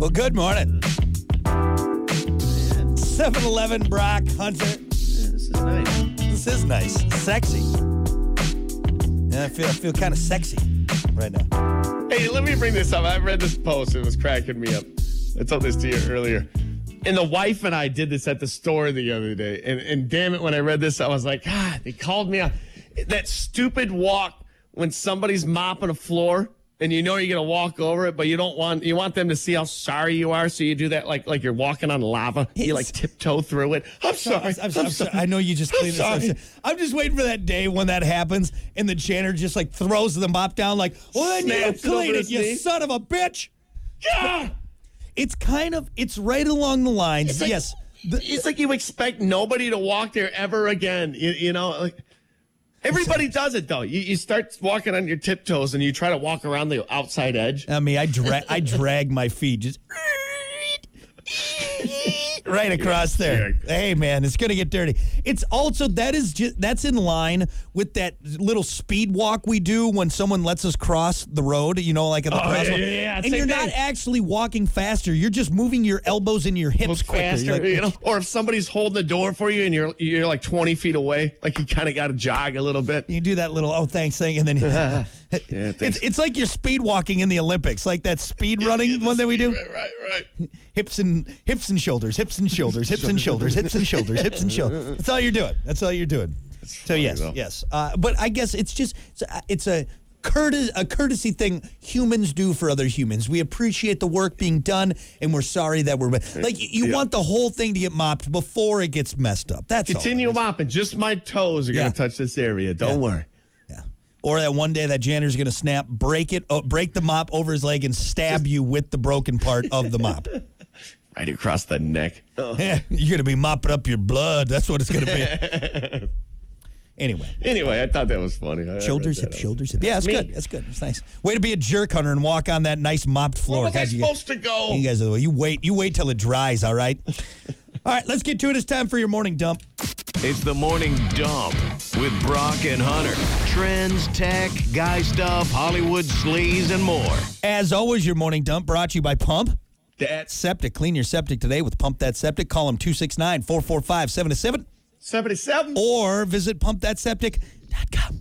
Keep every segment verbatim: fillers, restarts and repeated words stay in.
Well, good morning. seven eleven Brock Hunter. Yeah, this is nice. This is nice. Sexy. Yeah, I feel I feel kind of sexy right now. Hey, let me bring this up. I read this post. It was cracking me up. I told this to you earlier. And the wife and I did this at the store the other day. And, and damn it, when I read this, I was like, God, they called me out. That stupid walk when somebody's mopping a floor and you know you're going to walk over it, but you don't want, you want them to see how sorry you are. So you do that like like you're walking on lava. You like tiptoe through it. I'm sorry. I'm, I'm, I'm sorry. I know you just cleaned I'm this up. I'm just waiting for that day when that happens and the janitor just like throws the mop down like, well, then you Snaps it clean over it, his you knee. son of a bitch. Yeah. It's kind of, it's right along the lines. Like, yes. The, it's like you expect nobody to walk there ever again. You, you know, like everybody does it though. You, you start walking on your tiptoes and you try to walk around the outside edge. I mean, I drag, I drag my feet just right across there. Hey, man, it's gonna get dirty. It's also that is just that's in line with that little speed walk we do when someone lets us cross the road. You know, like at the Oh, yeah, crosswalk. yeah, yeah, And same you're thing. not actually walking faster. You're just moving your elbows and your hips Move quicker. faster, You're like, you know? Or if somebody's holding the door for you and you're you're like twenty feet away, like you kind of got to jog a little bit. You do that little oh thanks thing, and then Yeah, it's thanks. it's like you're speed walking in the Olympics, like that speed running one that we do. Right, right, right. Hips and hips and shoulders, hips and shoulders, hips and shoulders, hips and shoulders, hips and shoulders. That's all you're doing. That's all you're doing. So funny, yes, though. yes. Uh, but I guess it's just it's a, it's a courtesy a courtesy thing humans do for other humans. We appreciate the work being done, and we're sorry that we're like you Yeah. want the whole thing to get mopped before it gets messed up. That's all. Continue mopping. Just my toes are Yeah. going to touch this area. Don't Yeah. worry. Yeah. Or that one day that janitor's going to snap, break it, oh, break the mop over his leg, and stab you with the broken part of the mop. Right across the neck. Oh. Yeah, you're going to be mopping up your blood. That's what it's going to be. Anyway. Anyway, I thought that was funny. I- I Shoulders, read hips, that. shoulders, hips. Yeah, that's Me. good. That's good. It's nice. Way to be a jerk hunter and walk on that nice mopped floor. Where was I God, you, supposed to go? you guys are the way. You wait. You wait till it dries, all right? All right, let's get to it. It's time for your morning dump. It's the Morning Dump with Brock and Hunter. Trends, tech, guy stuff, Hollywood sleaze, and more. As always, your morning dump brought to you by Pump That's Septic. Clean your septic today with Pump That Septic. Call them two six nine, four four five, seven seven seventy-seven. or visit pump that septic dot com.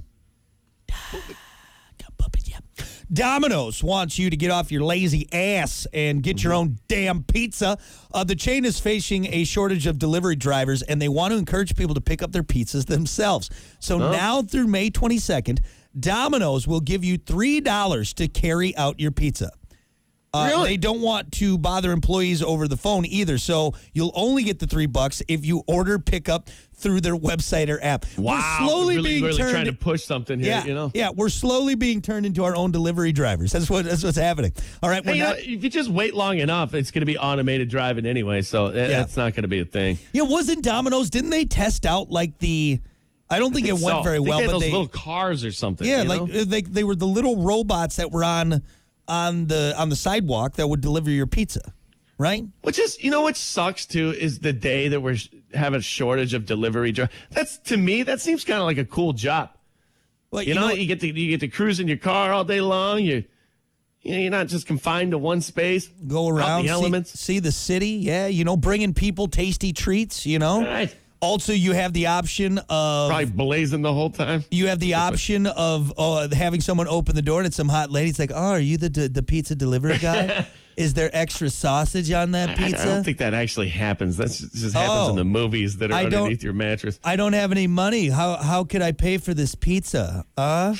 Domino's wants you to get off your lazy ass and get your own damn pizza. Uh, the chain is facing a shortage of delivery drivers, and they want to encourage people to pick up their pizzas themselves. So now through May twenty-second, Domino's will give you three dollars to carry out your pizza. Uh, Really? They don't want to bother employees over the phone either, so you'll only get the three bucks if you order pickup through their website or app. Wow. We're slowly really, being really turned. trying to push something here, yeah, you know? yeah, we're slowly being turned into our own delivery drivers. That's what that's what's happening. All right, we're Hey, you know, not. if you just wait long enough, it's going to be automated driving anyway, so that- Yeah. that's not going to be a thing. Yeah, wasn't Domino's? Didn't they test out like the? I don't think, it went So, very I think well, they had but those they little cars or something. yeah, you like know? uh, they they were the little robots that were on on the on the sidewalk that would deliver your pizza, right? Which is, you know what sucks too, is the day that we're sh- have a shortage of delivery drivers. That's, to me, that seems kind of like a cool job. Well, You, know, you get to you get to cruise in your car all day long. You, you know, you're not just confined to one space. go out around, the see, elements. see the city. Yeah, you know, bringing people tasty treats. You know. Right. Also, you have the option of Probably blazing the whole time. you have the option of uh, having someone open the door and it's some hot lady. It's like, oh, are you the the, the pizza delivery guy? Is there extra sausage on that I, I pizza? don't think that actually happens. That just happens Oh. in the movies that are I don't- underneath your mattress. I don't have any money. How how could I pay for this pizza? Uh?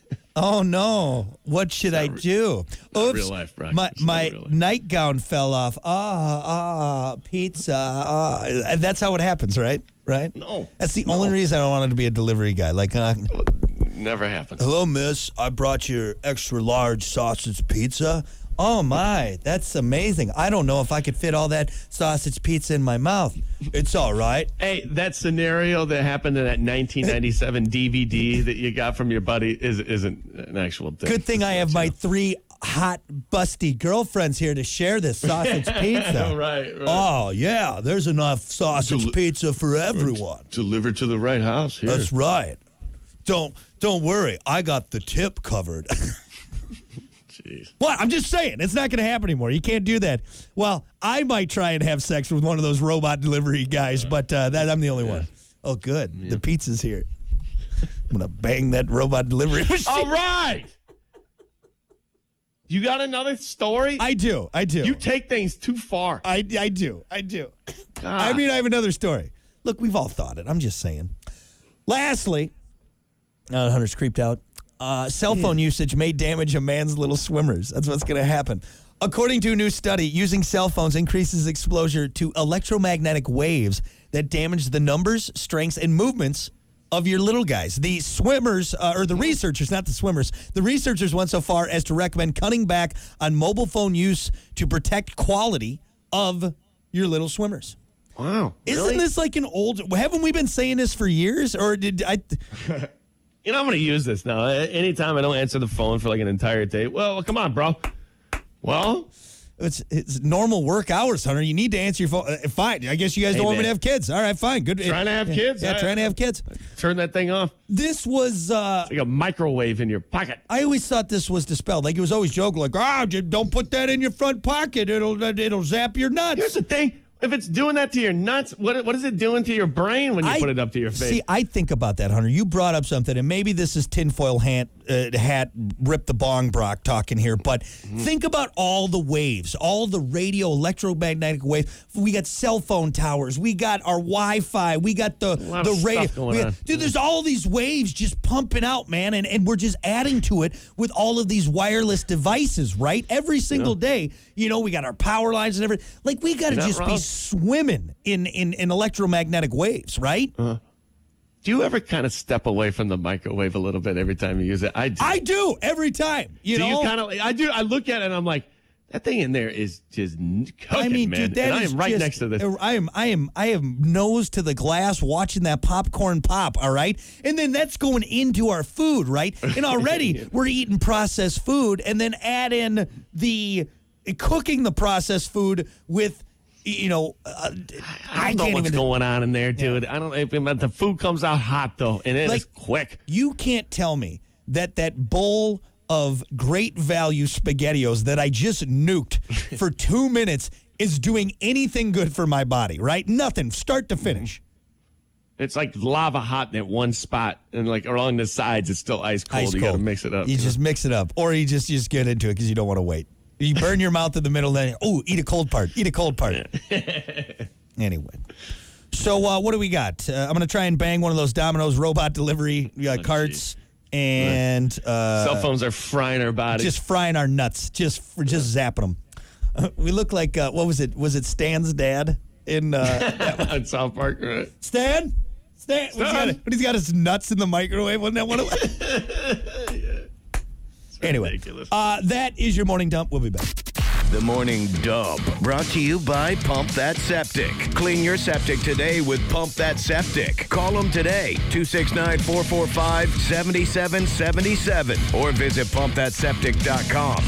Oh no! What should I do? not Oops! real life, Brian. My It's not my real life. nightgown fell off. Ah ah pizza. Ah. And that's how it happens, right? Right? No. That's the No. only reason I wanted to be a delivery guy. Like, uh, Never happens. hello, miss. I brought your extra large sausage pizza. Oh my, that's amazing. I don't know if I could fit all that sausage pizza in my mouth. It's all right. Hey, that scenario that happened in that nineteen ninety-seven D V D that you got from your buddy is, isn't an actual thing. Good thing I have my three hot, busty girlfriends here to share this sausage pizza. Right, right. Oh, yeah, there's enough sausage Del- pizza for everyone. Delivered to the right house here. That's right. Don't don't worry, I got the tip covered. jeez. What? I'm just saying, it's not going to happen anymore. You can't do that. Well, I might try and have sex with one of those robot delivery guys, but uh, that I'm the only yeah. one. Oh, good. Yeah. The pizza's here. I'm going to bang that robot delivery machine. All right. You got another story? I do. I do. You take things too far. I, I do. I do. God. I mean, I have another story. Look, we've all thought it. I'm just saying. Lastly, uh, Hunter's creeped out. Uh, cell phone yeah. usage may damage a man's little swimmers. That's what's going to happen. According to a new study, using cell phones increases exposure to electromagnetic waves that damage the numbers, strengths, and movements of your little guys. The swimmers, uh, or the researchers, not the swimmers, the researchers went so far as to recommend cutting back on mobile phone use to protect quality of your little swimmers. Wow. Isn't really? this like an old, haven't we been saying this for years? Or did I... You know, I'm going to use this now. Anytime I don't answer the phone for like an entire day. Well, come on, bro. Well... It's it's normal work hours, Hunter. You need to answer your phone. Uh, fine. I guess you guys hey, don't man. want me to have kids. All right, fine. Good. Trying to have kids? Yeah, I, trying to have kids. Turn that thing off. This was... Uh, it's like a microwave in your pocket. I always thought this was dispelled. Like, it was always joke, like, ah, oh, don't put that in your front pocket. It'll it'll zap your nuts. Here's the thing. If it's doing that to your nuts, what what is it doing to your brain when you I, put it up to your face? See, I think about that, Hunter. You brought up something, and maybe this is tinfoil hat, uh, hat rip the bong Brock talking here, but mm-hmm. think about all the waves, all the radio electromagnetic waves. We got cell phone towers. We got our Wi-Fi. We got the, the radio. We got, dude, there's all these waves just pumping out, man, and, and we're just adding to it with all of these wireless devices, right? Every single yeah. day, you know, we got our power lines and everything. Like, we got to just wrong. be swimming in, in, in electromagnetic waves, right? Uh, do you ever kind of step away from the microwave a little bit every time you use it? I do. I do every time. You do know, you kind of? I do. I look at it and I'm like, that thing in there is just cooking, I mean, man. dude, that and I is am right just, next to this. I am, I am, I am nose to the glass watching that popcorn pop. All right, and then that's going into our food, right? And already yeah. we're eating processed food, and then add in the cooking the processed food with. You know, uh, I, I don't know what's even, going on in there, dude. Yeah. I don't. If, the food comes out hot though, and it like, is quick. You can't tell me that that bowl of Great Value SpaghettiOs that I just nuked for two minutes is doing anything good for my body, right? Nothing, start to finish. It's like lava hot in that one spot, and like along the sides, it's still ice cold. Ice you cold. Got to mix it up. You just know? mix it up, or you just you just get into it because you don't want to wait. You burn your mouth in the middle, then oh, eat a cold part. Eat a cold part. Anyway, so uh, what do we got? Uh, I'm going to try and bang one of those Domino's robot delivery uh, oh, carts, geez. and uh, cell phones are frying our bodies, just frying our nuts, just for, just zapping them. Uh, we look like uh, what was it? Was it Stan's dad in uh, in South Park? Right? Stan, Stan, Stan. When, he's got, when he's got his nuts in the microwave. Wasn't that one of them? Yeah. Anyway, uh, that is your morning dump. We'll be back. The Morning Dump, brought to you by Pump That Septic. Clean your septic today with Pump That Septic. Call them today, two six nine, four four five, seven seven seven seven, or visit pump that septic dot com.